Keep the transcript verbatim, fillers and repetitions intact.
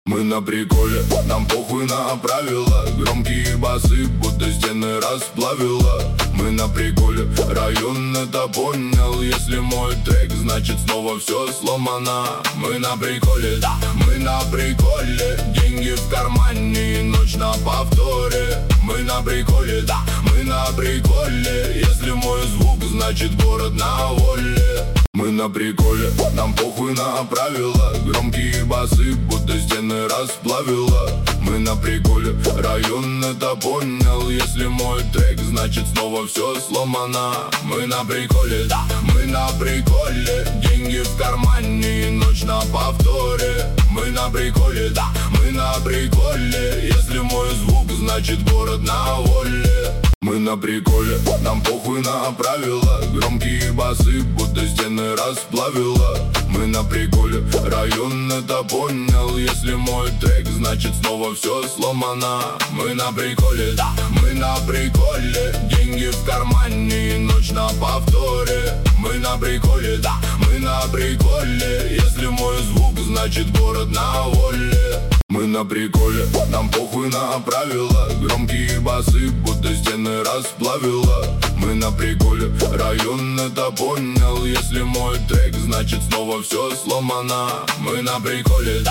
Мы на приколе, нам похуй на правила. Громкие басы, будто стены расплавило. Мы на приколе, район это понял. Если мой трек, значит снова все сломано. Мы на приколе, да, мы на приколе. Деньги в кармане, ночь на повторе. Мы на приколе, да, мы на приколе. Если мой звук, значит город на воле. Мы на приколе, нам похуй на правила. Громкие басы, будто стены расплавило. Мы на приколе, район это понял. Если мой трек, значит снова все сломано. Мы на приколе, да, мы на приколе. Деньги в кармане, ночь на повторе. Мы на приколе, да, мы на приколе. Если мой звук, значит город на воле. Мы на приколе, нам похуй на правила. Громкие басы, будто стены расплавило. Мы на приколе, район это понял. Если мой трек, значит снова все сломано. Мы на приколе, да, мы на приколе. Деньги в кармане, ночь на повторе. Мы на приколе, да, мы на приколе. Если мой звук, значит город на воле. Мы на приколе, нам похуй на правила. Громкие басы, будто стены расплавило. Мы на приколе, район это понял. Если мой трек, значит снова все сломано. Мы на приколе, да.